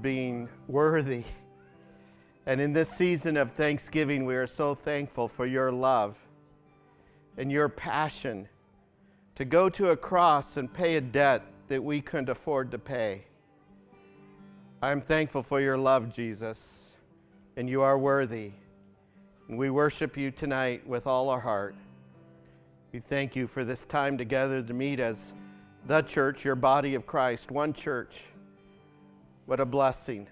being worthy. And in this season of Thanksgiving, we are so thankful for your love and your passion to go to a cross and pay a debt that we couldn't afford to pay. I'm thankful for your love, Jesus, and you are worthy. And we worship you tonight with all our heart. We thank you for this time together to meet as the church, your body of Christ, one church. What a blessing.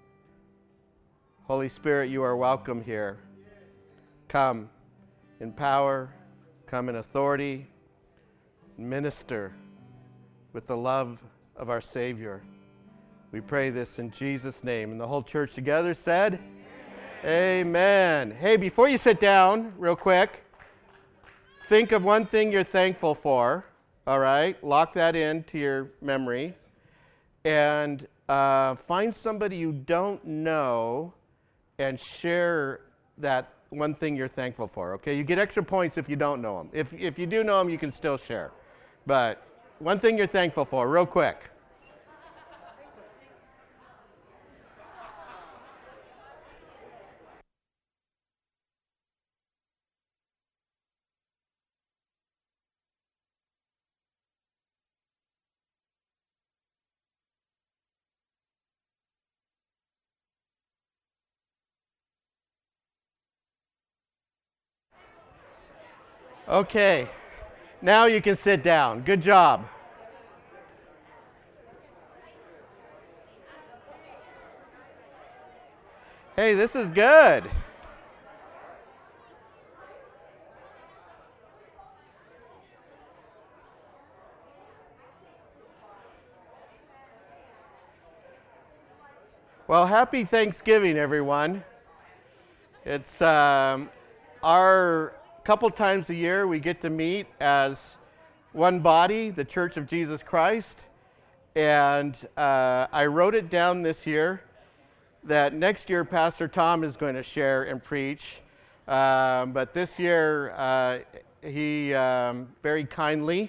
Holy Spirit, you are welcome here. Come in power, come in authority, minister with the love of our Savior. We pray this in Jesus' name. And the whole church together said, Amen. Hey, before you sit down, real quick, think of one thing you're thankful for, all right? Lock that into your memory. And find somebody you don't know and share that one thing you're thankful for, okay? You get extra points if you don't know them. If you do know them, you can still share. But one thing you're thankful for, real quick. Okay, now you can sit down. Good job. Hey, this is good. Well, happy Thanksgiving, everyone. It's our couple times a year we get to meet as one body, the Church of Jesus Christ. And I wrote it down this year that next year Pastor Tom is going to share and preach. But this year he very kindly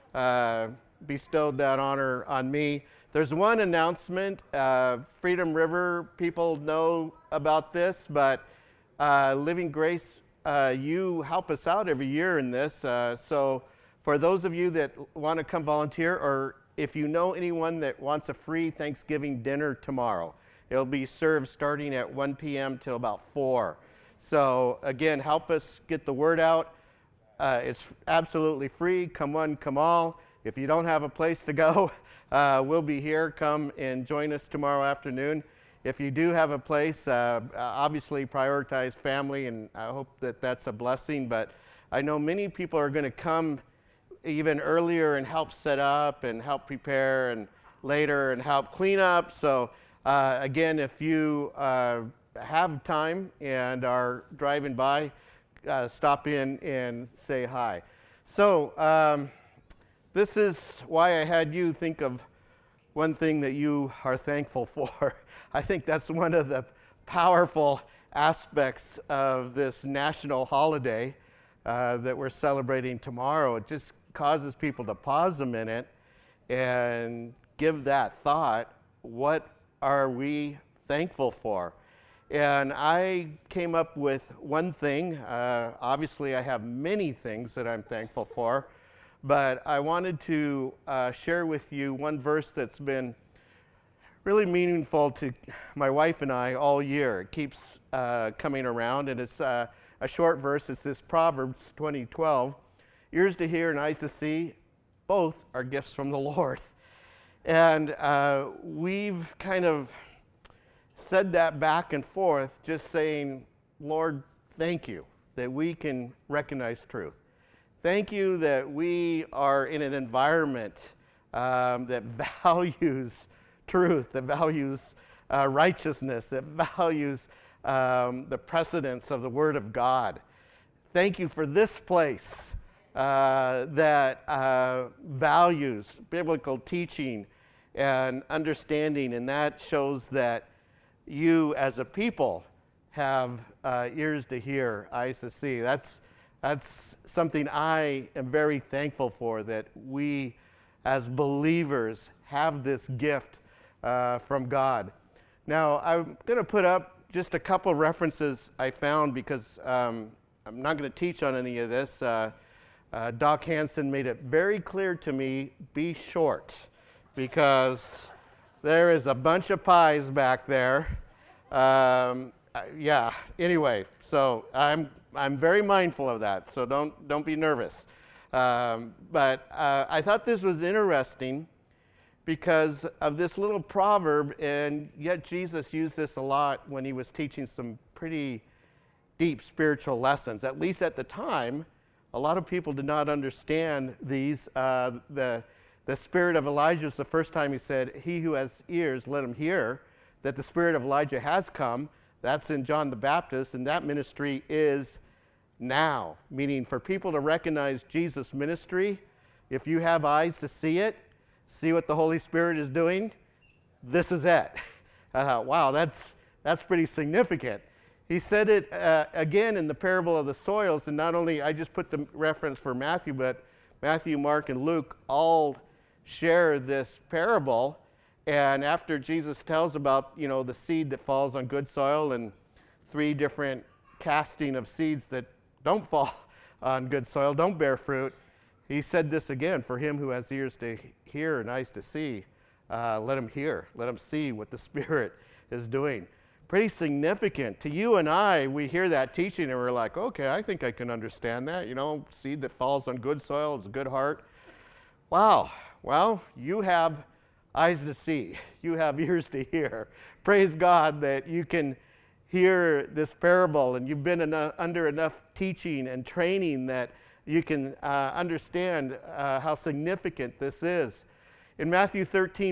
bestowed that honor on me. There's one announcement. Freedom River people know about this, but Living Grace, you help us out every year in this. So for those of you that want to come volunteer, or if you know anyone that wants a free Thanksgiving dinner tomorrow, it'll be served starting at 1 p.m. till about 4. So again, help us get the word out. It's absolutely free. Come one, come all. If you don't have a place to go, we'll be here. Come and join us tomorrow afternoon. If you do have a place, obviously prioritize family, and I hope that that's a blessing. But I know many people are going to come even earlier and help set up and help prepare, and later and help clean up. So again, if you have time and are driving by, stop in and say hi. So this is why I had you think of one thing that you are thankful for. I think that's one of the powerful aspects of this national holiday that we're celebrating tomorrow. It just causes people to pause a minute and give that thought, what are we thankful for? And I came up with one thing. Obviously, I have many things that I'm thankful for, but I wanted to share with you one verse that's been really meaningful to my wife and I all year. It keeps coming around, and it's a short verse. It's this Proverbs 20:12. Ears to hear and eyes to see, both are gifts from the Lord. And we've kind of said that back and forth, just saying, Lord, thank you that we can recognize truth. Thank you that we are in an environment that values truth, that values righteousness, that values the precedence of the Word of God. Thank you for this place that values biblical teaching and understanding, and that shows that you as a people have ears to hear, eyes to see. That's something I am very thankful for, that we as believers have this gift from God. Now, I'm going to put up just a couple references I found because I'm not going to teach on any of this. Doc Hansen made it very clear to me, be short, because there is a bunch of pies back there. Yeah, anyway, so I'm very mindful of that, so don't be nervous. But I thought this was interesting because of this little proverb, and yet Jesus used this a lot when he was teaching some pretty deep spiritual lessons. At least at the time, a lot of people did not understand these. The spirit of Elijah is the first time he said, "He who has ears, let him hear," that the spirit of Elijah has come. That's in John the Baptist, and that ministry is now, meaning for people to recognize Jesus' ministry, if you have eyes to see it, see what the Holy Spirit is doing, this is it. I thought, wow, that's pretty significant. He said it again in the parable of the soils, and not only, I just put the reference for Matthew, but Matthew, Mark, and Luke all share this parable. And after Jesus tells about, the seed that falls on good soil and 3 different casting of seeds that don't fall on good soil, don't bear fruit, he said this again, for him who has ears to hear and eyes to see, let him hear, let him see what the Spirit is doing. Pretty significant. To you and I, we hear that teaching and we're like, okay, I think I can understand that. Seed that falls on good soil is a good heart. Wow. Well, you have eyes to see. You have ears to hear. Praise God that you can hear this parable and you've been under enough teaching and training that you can understand how significant this is. In Matthew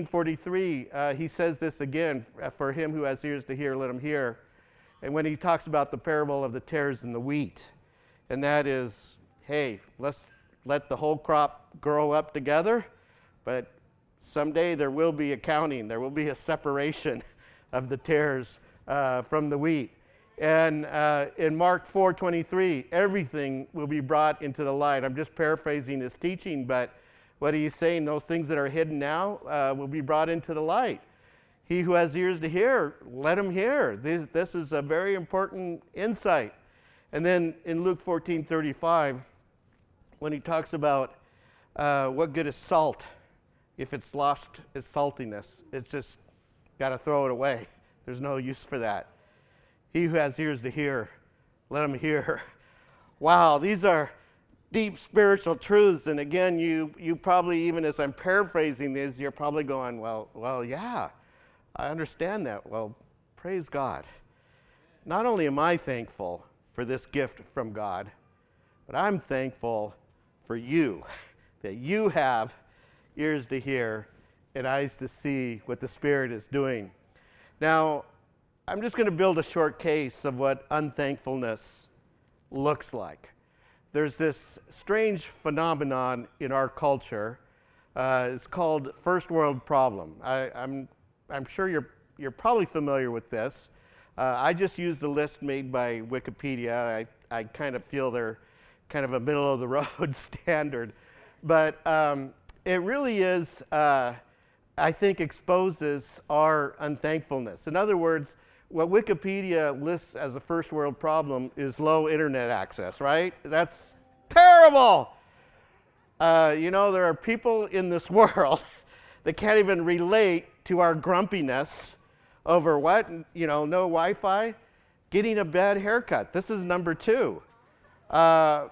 13:43, he says this again, for him who has ears to hear, let him hear. And when he talks about the parable of the tares and the wheat, and that is, hey, let's let the whole crop grow up together, but someday there will be accounting, there will be a separation of the tares from the wheat. And in Mark 4:23, everything will be brought into the light. I'm just paraphrasing his teaching, but what he's saying, those things that are hidden now will be brought into the light. He who has ears to hear, let him hear. This is a very important insight. And then in Luke 14:35, when he talks about what good is salt if it's lost its saltiness, it's just got to throw it away. There's no use for that. He who has ears to hear, let him hear. Wow, these are deep spiritual truths. And again, you probably, even as I'm paraphrasing these, you're probably going, well, yeah, I understand that. Well, praise God. Not only am I thankful for this gift from God, but I'm thankful for you, that you have ears to hear and eyes to see what the Spirit is doing. Now, I'm just going to build a short case of what unthankfulness looks like. There's this strange phenomenon in our culture. It's called first world problem. I'm sure you're probably familiar with this. I just use the list made by Wikipedia. I kind of feel they're kind of a middle of the road standard. But it really is, I think, exposes our unthankfulness. In other words, what Wikipedia lists as a first world problem is low internet access, right? That's terrible. There are people in this world that can't even relate to our grumpiness over what? No Wi-Fi, getting a bad haircut. This is number 2. I'm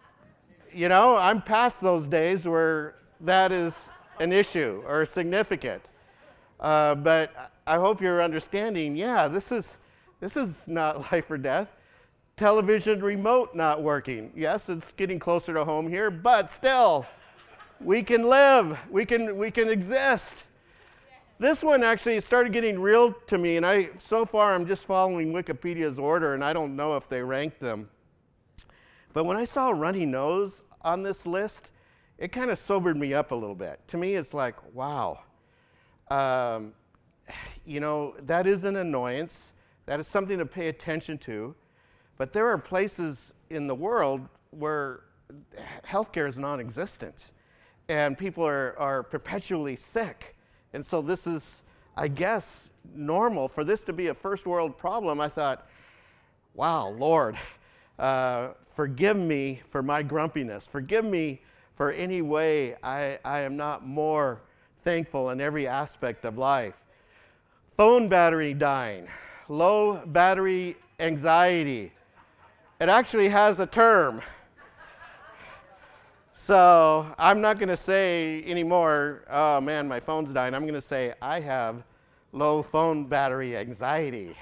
past those days where that is an issue or significant. But I hope you're understanding, yeah, this is not life or death. Television remote not working. Yes, it's getting closer to home here, but still, we can live, we can exist. This one actually started getting real to me, and so far I'm just following Wikipedia's order, and I don't know if they ranked them. But when I saw a runny nose on this list, it kind of sobered me up a little bit. To me, it's like, wow. That is an annoyance. That is something to pay attention to. But there are places in the world where healthcare is non-existent, and people are perpetually sick. And so this is I guess, normal. For this to be a first world problem, I thought, wow, Lord, forgive me for my grumpiness. Forgive me for any way I am not more thankful in every aspect of life. Phone battery dying, low battery anxiety. It actually has a term. So I'm not going to say anymore, oh man, my phone's dying. I'm going to say, I have low phone battery anxiety.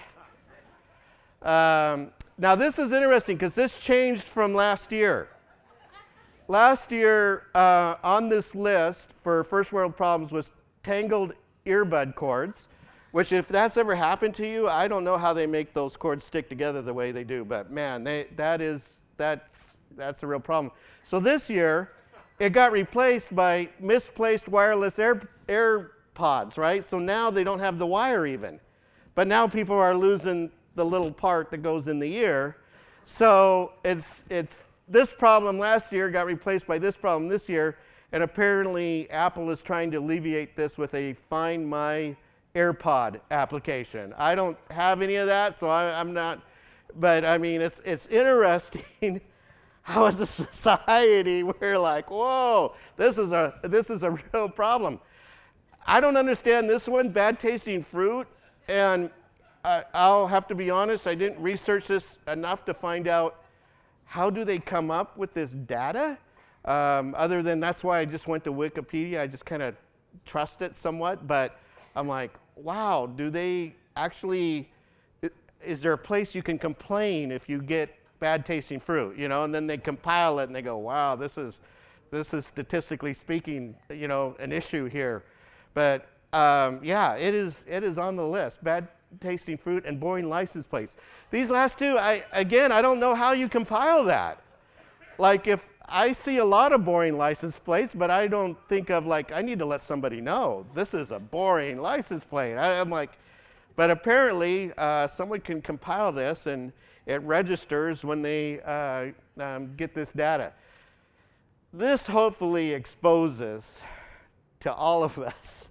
Now this is interesting because this changed from last year. Last year on this list for first world problems was tangled earbud cords, which if that's ever happened to you, I don't know how they make those cords stick together the way they do, but man, that's a real problem. So this year, it got replaced by misplaced wireless AirPods, right? So now they don't have the wire even. But now people are losing the little part that goes in the ear. So it's this problem last year got replaced by this problem this year, and apparently Apple is trying to alleviate this with a Find My AirPod application. I don't have any of that, so I'm not, but I mean, it's interesting how as a society we're like, whoa, this is a real problem. I don't understand this one, bad tasting fruit, and I'll have to be honest, I didn't research this enough to find out how do they come up with this data? Other than that's why I just went to Wikipedia, I just kind of trust it somewhat, but I'm like, wow, do they actually, is there a place you can complain if you get bad tasting fruit, you know? And then they compile it and they go, wow, this is statistically speaking, you know, an issue here. But yeah, it is on the list, bad tasting fruit and boring license plates. These last two, I don't know how you compile that. Like if I see a lot of boring license plates, but I don't think of like, I need to let somebody know this is a boring license plate. I'm like, but apparently someone can compile this and it registers when they get this data. This hopefully exposes to all of us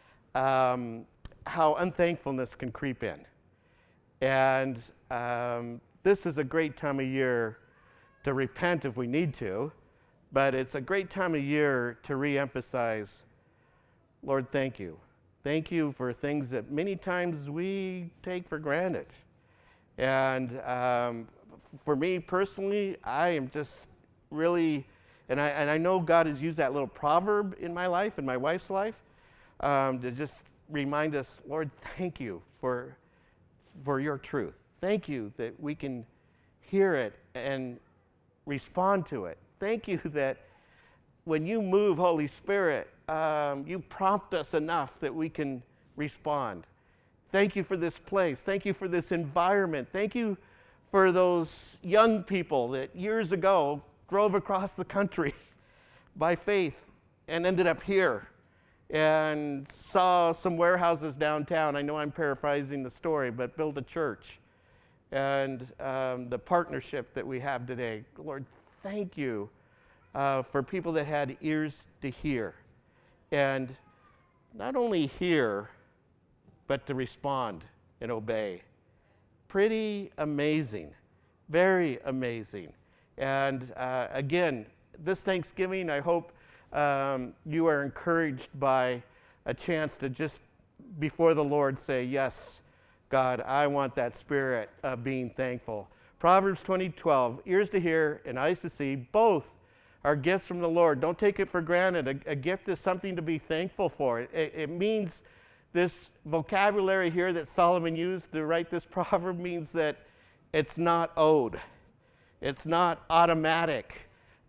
how unthankfulness can creep in. And this is a great time of year to repent if we need to, but it's a great time of year to re-emphasize, Lord, thank you. Thank you for things that many times we take for granted. And for me personally, I am just really, and I know God has used that little proverb in my life, in my wife's life, to just remind us, Lord, thank you for your truth. Thank you that we can hear it and respond to it. Thank you that when you move, Holy Spirit, you prompt us enough that we can respond. Thank you for this place. Thank you for this environment. Thank you for those young people that years ago drove across the country by faith and ended up here and saw some warehouses downtown. I know I'm paraphrasing the story, but built a church. And the partnership that we have today. Lord, thank you for people that had ears to hear. And not only hear, but to respond and obey. Pretty amazing, very amazing. And again, this Thanksgiving, I hope you are encouraged by a chance to just before the Lord say, yes, God, I want that spirit of being thankful. Proverbs 20:12, ears to hear and eyes to see, both are gifts from the Lord. Don't take it for granted. A gift is something to be thankful for. It means this vocabulary here that Solomon used to write this proverb means that it's not owed. It's not automatic.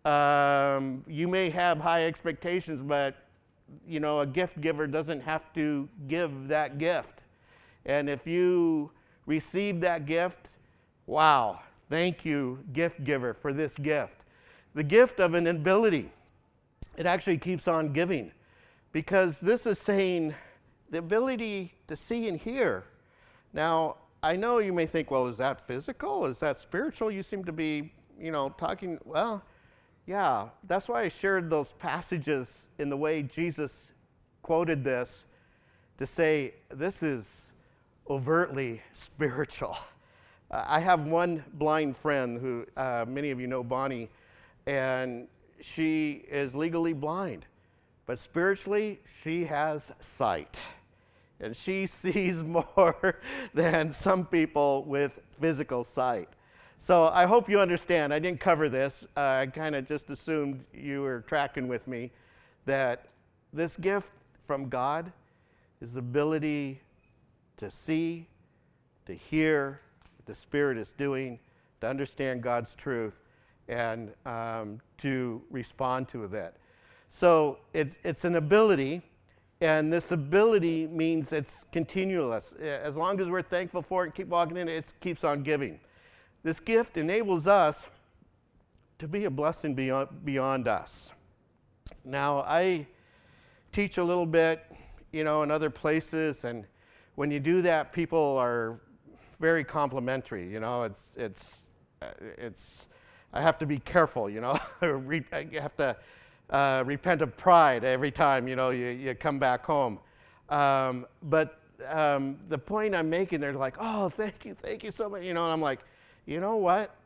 You may have high expectations, but you know, a gift giver doesn't have to give that gift. And if you receive that gift, wow, thank you, gift giver, for this gift. The gift of an ability, it actually keeps on giving, because this is saying the ability to see and hear. Now, I know you may think, well, is that physical? Is that spiritual? You seem to be, you know, talking, well, yeah, that's why I shared those passages in the way Jesus quoted this. to say this is overtly spiritual. I have one blind friend who, many of you know Bonnie, and she is legally blind, but spiritually she has sight. And she sees more than some people with physical sight. So I hope you understand. I didn't cover this. I kind of just assumed you were tracking with me that this gift from God is the ability to see, to hear what the Spirit is doing, to understand God's truth, and to respond to that. So it's an ability. And this ability means it's continuous. As long as we're thankful for it and keep walking in it, it keeps on giving. This gift enables us to be a blessing beyond us. Now, I teach a little bit, in other places, and when you do that, people are very complimentary. It's I have to be careful. I have to repent of pride every time, you come back home. But the point I'm making, they're like, oh, thank you so much. And I'm like, you know what?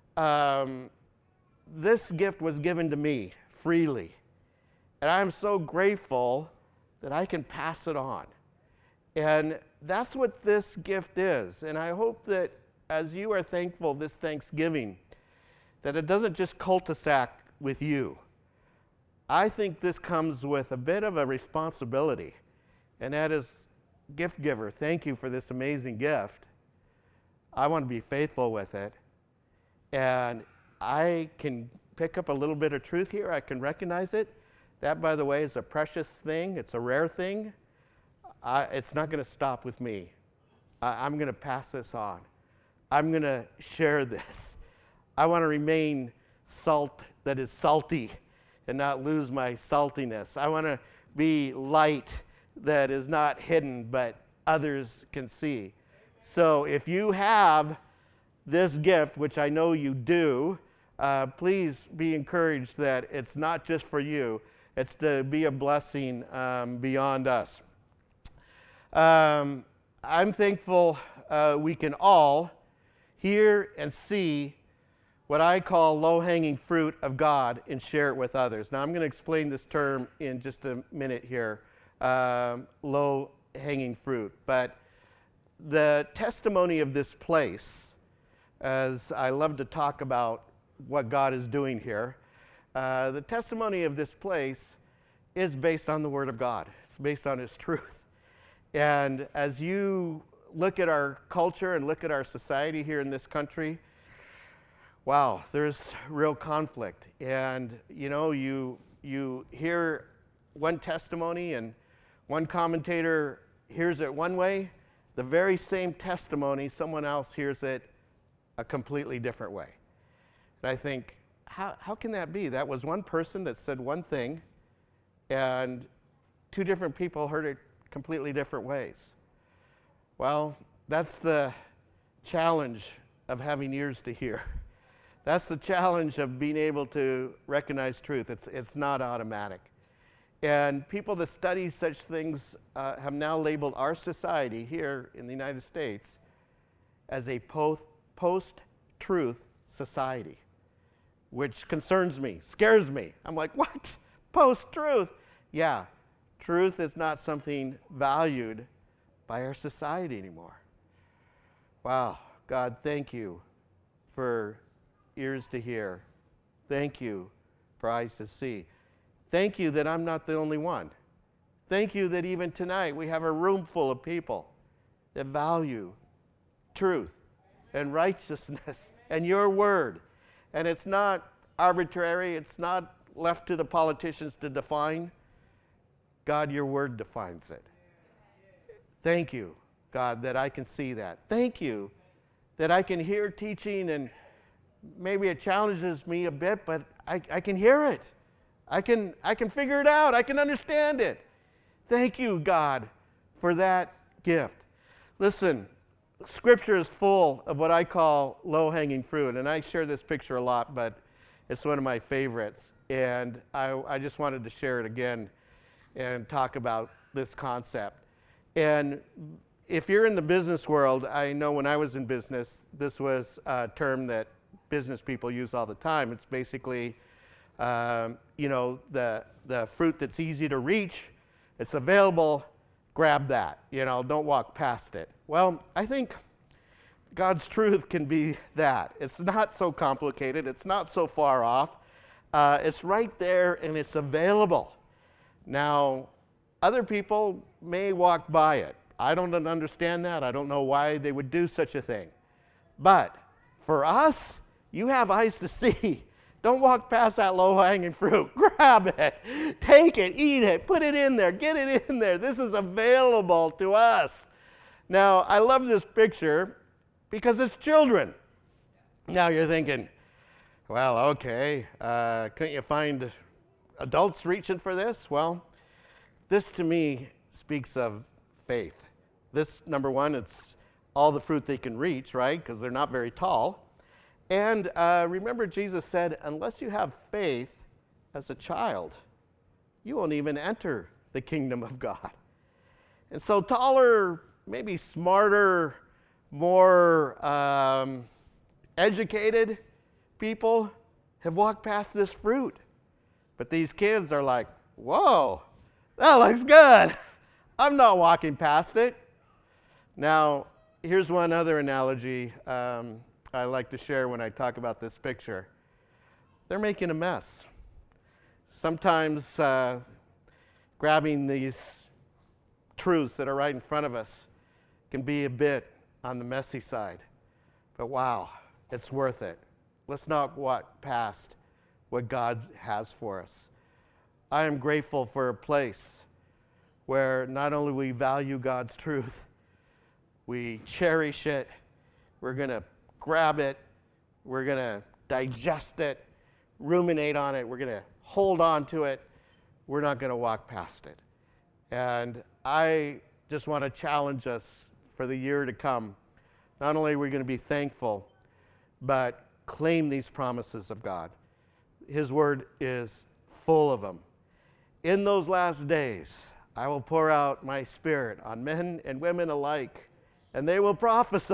This gift was given to me freely. And I'm so grateful that I can pass it on. And that's what this gift is. And I hope that as you are thankful this Thanksgiving, that it doesn't just cul-de-sac with you. I think this comes with a bit of a responsibility, and that is, gift giver, thank you for this amazing gift. I want to be faithful with it, and I can pick up a little bit of truth here. I can recognize it. That, by the way, is a precious thing. It's a rare thing. It's not going to stop with me. I'm going to pass this on. I'm going to share this. I want to remain salt that is salty and not lose my saltiness. I want to be light that is not hidden, but others can see. So if you have this gift, which I know you do, please be encouraged that it's not just for you. It's to be a blessing beyond us. I'm thankful we can all hear and see what I call low-hanging fruit of God and share it with others. Now, I'm going to explain this term in just a minute here, low-hanging fruit. But the testimony of this place, as I love to talk about what God is doing here, the testimony of this place is based on the Word of God. It's based on His truth. And as you look at our culture and look at our society here in this country, wow, there's real conflict. And you hear one testimony and one commentator hears it one way, the very same testimony, someone else hears it a completely different way. And I think, how can that be? That was one person that said one thing, and two different people heard it completely different ways. Well, that's the challenge of having ears to hear. That's the challenge of being able to recognize truth. It's not automatic. And people that study such things have now labeled our society here in the United States as a post-truth society, which concerns me, scares me. I'm like, what? Post-truth? Yeah, truth is not something valued by our society anymore. Wow, God, thank you for ears to hear. Thank you for eyes to see. Thank you that I'm not the only one. Thank you that even tonight we have a room full of people that value truth and righteousness and your word. And it's not arbitrary. It's not left to the politicians to define. God, your word defines it. Thank you, God, that I can see that. Thank you that I can hear teaching, and maybe it challenges me a bit, but I can hear it. I can figure it out. I can understand it. Thank you, God, for that gift. Listen, Scripture is full of what I call low-hanging fruit, and I share this picture a lot, but it's one of my favorites, and I just wanted to share it again and talk about this concept. And if you're in the business world, I know when I was in business, this was a term that business people use all the time. It's basically, the fruit that's easy to reach, it's available, grab that. Don't walk past it. Well, I think God's truth can be that. It's not so complicated. It's not so far off. It's right there and it's available. Now, other people may walk by it. I don't understand that. I don't know why they would do such a thing. But for us, you have eyes to see. Don't walk past that low-hanging fruit. Grab it. Take it. Eat it. Put it in there. Get it in there. This is available to us. Now, I love this picture because it's children. Now you're thinking, well, okay, couldn't you find adults reaching for this? Well, this to me speaks of faith. This, number one, it's all the fruit they can reach, right? Because they're not very tall. And remember, Jesus said, unless you have faith as a child, you won't even enter the kingdom of God. And so taller, maybe smarter, more educated people have walked past this fruit. But these kids are like, whoa, that looks good. I'm not walking past it. Now, here's one other analogy I like to share when I talk about this picture. They're making a mess. Sometimes grabbing these truths that are right in front of us can be a bit on the messy side. But wow, it's worth it. Let's not walk past what God has for us. I am grateful for a place where not only we value God's truth, we cherish it, we're going to grab it, we're going to digest it, ruminate on it, we're going to hold on to it, we're not going to walk past it. And I just want to challenge us for the year to come. Not only are we going to be thankful, but claim these promises of God. His word is full of them. In those last days, I will pour out my spirit on men and women alike, and they will prophesy.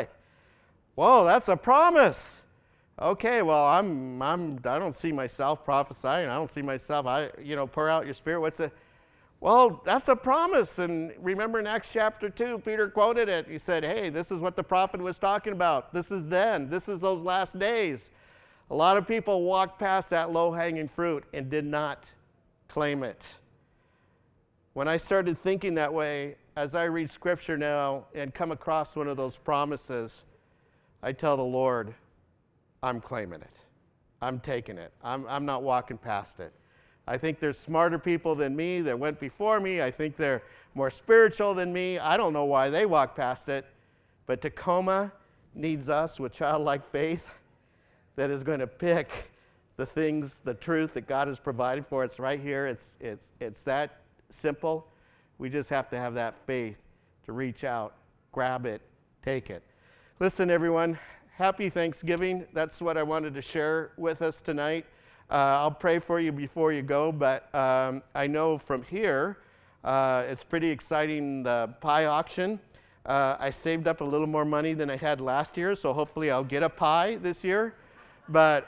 Whoa, that's a promise. Okay, well, I don't see myself prophesying. I don't see myself, pour out your spirit. Well, that's a promise. And remember in Acts chapter 2, Peter quoted it. He said, hey, this is what the prophet was talking about. This is then. This is those last days. A lot of people walked past that low-hanging fruit and did not claim it. When I started thinking that way, as I read Scripture now and come across one of those promises, I tell the Lord, I'm claiming it. I'm taking it. I'm not walking past it. I think there's smarter people than me that went before me. I think they're more spiritual than me. I don't know why they walk past it. But Tacoma needs us with childlike faith that is going to pick the things, the truth that God has provided for us right here. It's that simple. We just have to have that faith to reach out, grab it, take it. Listen, everyone, happy Thanksgiving. That's what I wanted to share with us tonight. I'll pray for you before you go, but I know from here, it's pretty exciting, the pie auction. I saved up a little more money than I had last year, so hopefully I'll get a pie this year. But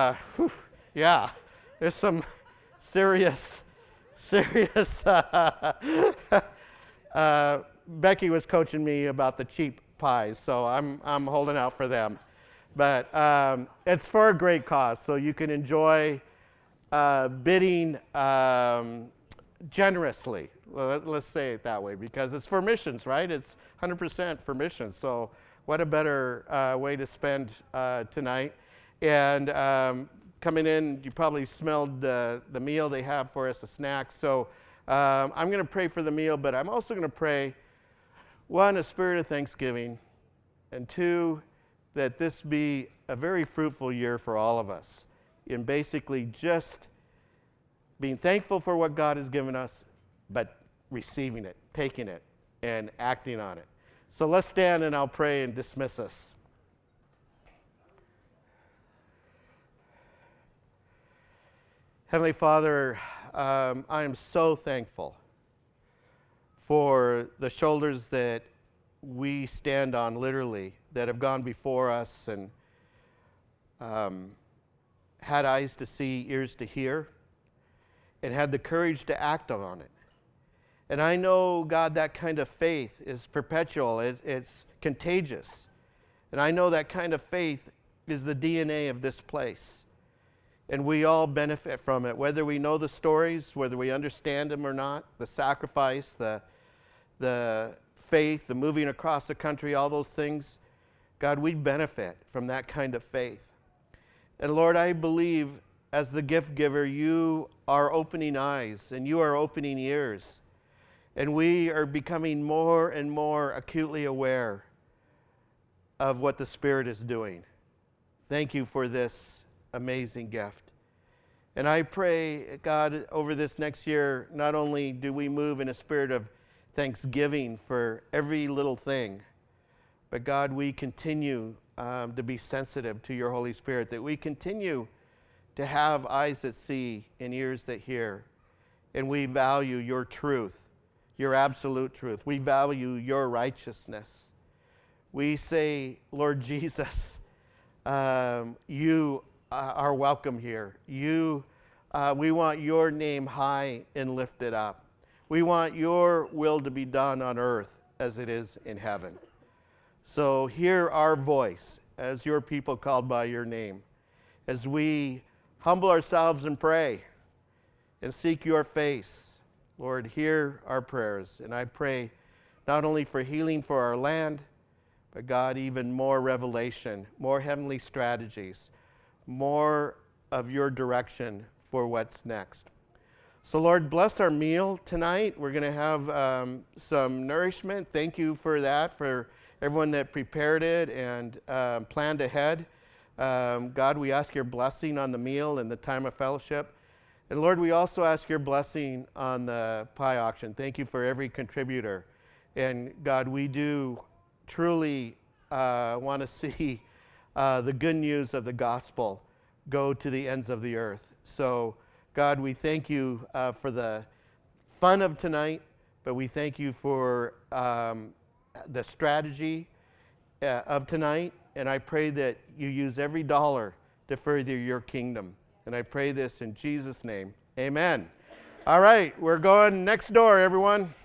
yeah, there's some serious Becky was coaching me about the cheap pies, so I'm holding out for them. But it's for a great cause, so you can enjoy bidding generously. Let's say it that way, because it's for missions, right? It's 100% for missions. So what a better way to spend tonight. And coming in, you probably smelled the meal they have for us, a snack. So I'm going to pray for the meal, but I'm also going to pray, one, a spirit of thanksgiving, and two, that this be a very fruitful year for all of us in basically just being thankful for what God has given us, but receiving it, taking it, and acting on it. So let's stand and I'll pray and dismiss us. Heavenly Father, I am so thankful for the shoulders that we stand on, literally, that have gone before us and had eyes to see, ears to hear, and had the courage to act on it. And I know, God, that kind of faith is perpetual. It's contagious. And I know that kind of faith is the DNA of this place. And we all benefit from it, whether we know the stories, whether we understand them or not, the sacrifice, the faith, the moving across the country, all those things. God, we benefit from that kind of faith. And Lord, I believe as the gift giver, you are opening eyes and you are opening ears. And we are becoming more and more acutely aware of what the Spirit is doing. Thank you for this amazing gift. And I pray, God, over this next year, not only do we move in a spirit of thanksgiving for every little thing, but God, we continue to be sensitive to your Holy Spirit, that we continue to have eyes that see and ears that hear. And we value your truth, your absolute truth. We value your righteousness. We say, Lord Jesus, you are welcome here. We want your name high and lifted up. We want your will to be done on earth as it is in heaven. So hear our voice as your people called by your name, as we humble ourselves and pray and seek your face. Lord, hear our prayers. And I pray not only for healing for our land, but God, even more revelation, more heavenly strategies, more of your direction for what's next. So Lord, bless our meal tonight. We're going to have some nourishment. Thank you for that, for everyone that prepared it and planned ahead. God, we ask your blessing on the meal and the time of fellowship. And Lord, we also ask your blessing on the pie auction. Thank you for every contributor. And God, we do truly want to see the good news of the gospel go to the ends of the earth. So God, we thank you for the fun of tonight, but we thank you for the strategy of tonight. And I pray that you use every dollar to further your kingdom. And I pray this in Jesus' name. Amen. All right, we're going next door, everyone.